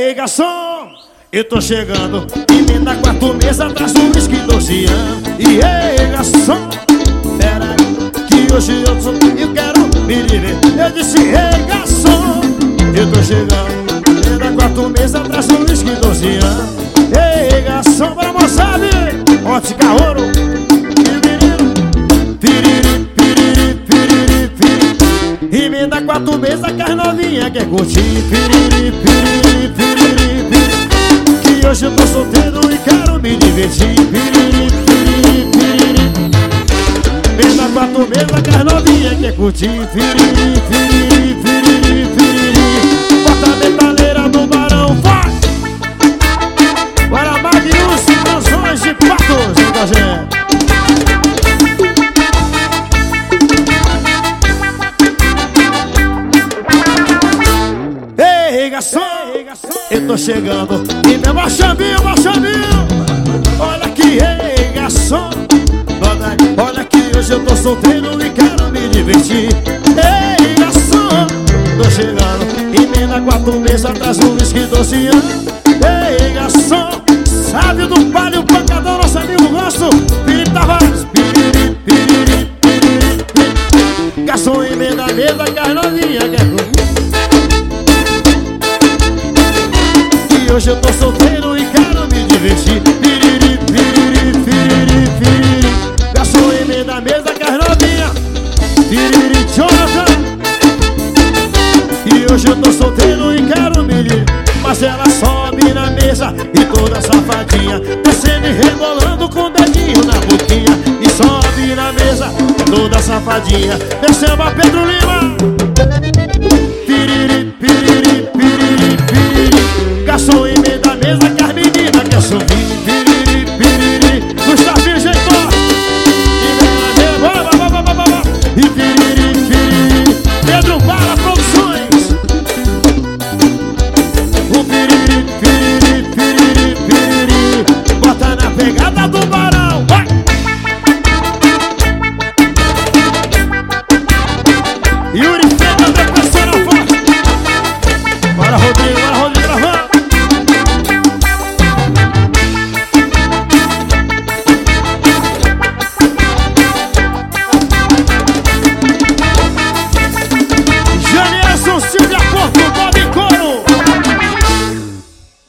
Ei, garçom, eu tô chegando. Emenda 4 meses atrás do whisky 12 anos. E ei, garçom, pera aí, que hoje eu quero me divertir. Eu disse, ei, garçom, eu tô chegando. Emenda 4 meses atrás do whisky 12 anos. Ei, garçom, pra moçada, ótica ouro. Emenda 4 meses que as novinhas quer curtir. Piriri, piriri, piriri, piriri. Que hoje eu tô solteiro e quero me divertir. Piriri, piriri, piriri. Emenda 4 meses que as novinhas quer curtir. Piriri, piriri, piriri, piriri. Bota a metaleira do Barão, vai! Para Magnus, canções de patos, muita gente. Ei, garçom, eu tô chegando. E meu baixaminho. Olha aqui, ei, garçom. Olha que hoje eu tô solteiro e quero me divertir. Ei, garçom, tô chegando. Emenda 4 meses atrás do whisky 12 anos. Ei, garçom, sabe do palio, o pancadão, nosso amigo Gosto. Felipe Tavares, piriri, piriri, piriri, piriri. Garçom, emenda a mesa que as novinhas quer comer. Hoje eu tô solteiro e quero me divertir. Piriri, piriri, piriri, piriri. Garçom, emenda a mesa que as novinhas. Piriri, Jonathan. E hoje eu tô solteiro e quero me divertir. Mas ela sobe na mesa e toda safadinha, descendo e rebolando com o dedinho na boquinha. E sobe na mesa toda safadinha, descendo a Pedro Lima. Piriri, piriri, piriri, piriri. Garçom, emenda a mesa que as meninas quer subir. Piriri, piriri. Gustavinho Jeitor. E piriri, piriri. Pedro Bala Produções. O piriri, piriri.